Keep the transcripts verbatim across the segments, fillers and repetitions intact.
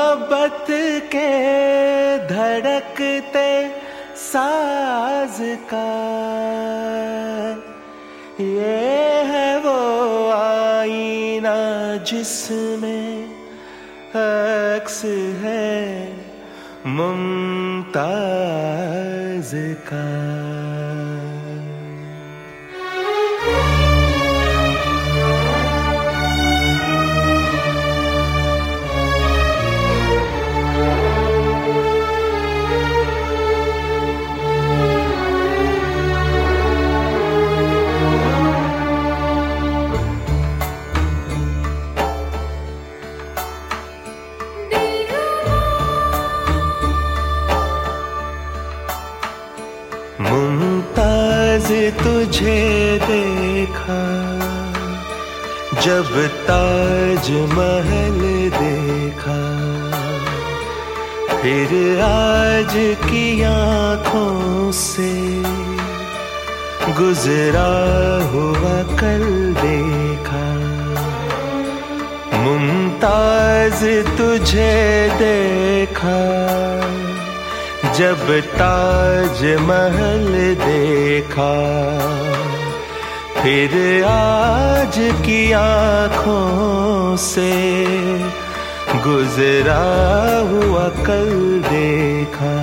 मोहब्बत के धड़कते साज का ये है वो आईना जिसमें अक्स है मुमताज का। मुमताज तुझे देखा जब ताज महल देखा, फिर आज की आँखों से गुजरा हुआ कल देखा। मुमताज तुझे देखा जब ताज महल देखा, फिर आज की आँखों से गुजरा हुआ कल देखा।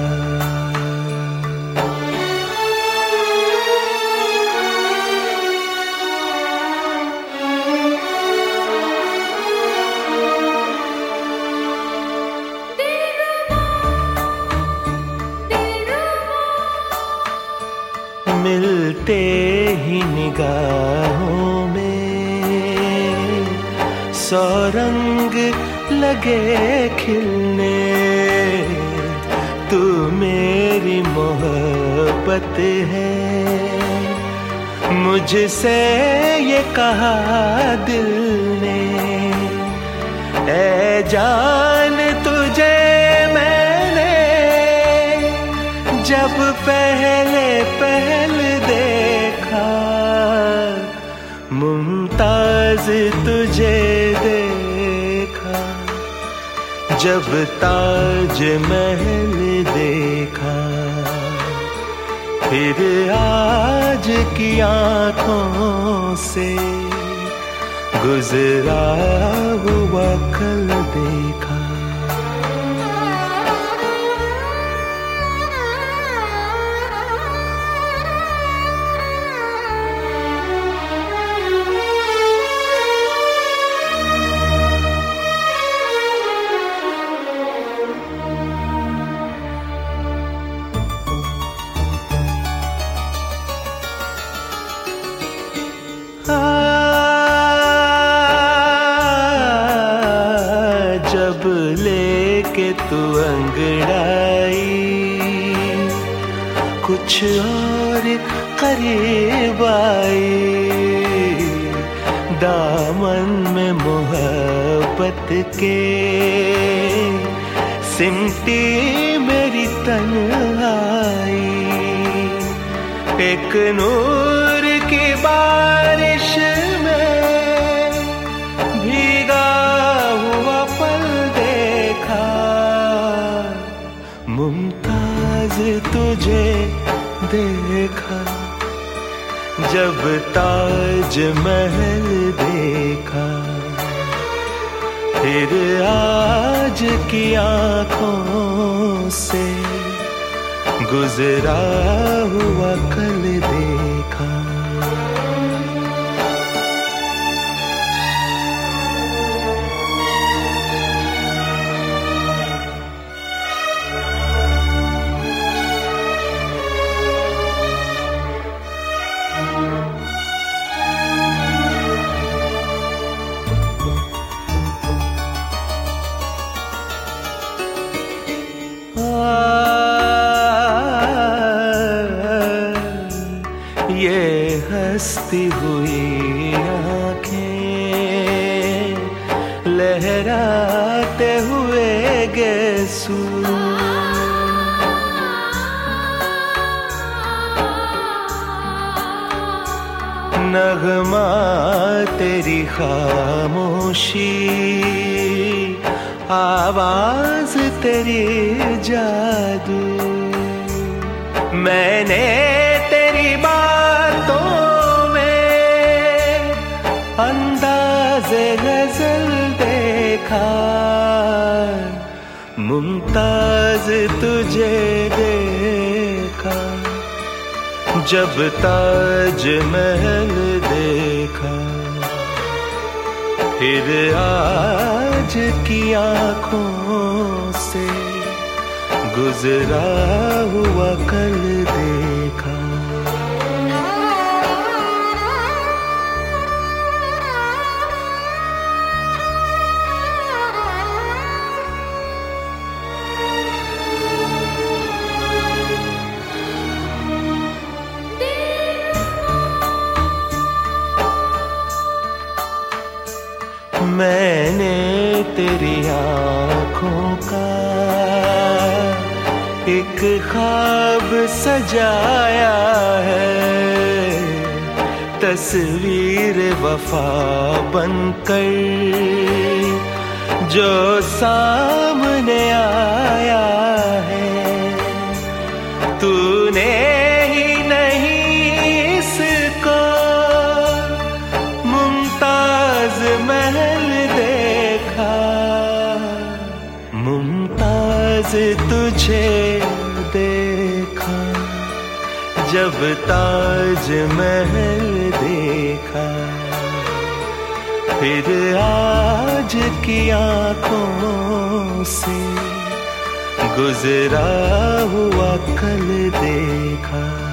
मिलते ही निगाहों में सौ रंग लगे खिलने, तू मेरी मोहब्बत है मुझसे ये कहा दिल ने। ऐ जान तुझे मैंने जब पहले पहले देखा, मुमताज तुझे देखा जब ताज महल देखा, फिर आज की आँखों से गुजरा हुआ कल देखा। जब लेके तू अंगड़ाई कुछ और करीब आई, दामन में मोहब्बत के सिमटी मेरी तन्हाई। एक नूर की बारिश में भीगा हुआ पल देखा, मुमताज तुझे देखा जब ताज महल देखा, फिर आज की आँखों से गुजरा हुआ कल देखा। ये हंसती हुई आँखें लहराते हुए गेसू, नगमा तेरी खामोशी आवाज तेरी जादू। मैंने तेरी बातों में अंदाज़े गज़ल देखा, मुमताज तुझे देखा जब ताज महल देखा। फिर आज की आँखों से गुजरा हुआ कल देखा। मैंने तेरी आँखों का एक ख्वाब सजाया है, तस्वीर वफा बनकर जो सामने आया है। तूने ही नहीं इसको मुमताज महल देखा, मुमताज तुझे देखा जब ताज महल देखा। फिर आज की आँखों से गुजरा हुआ कल देखा।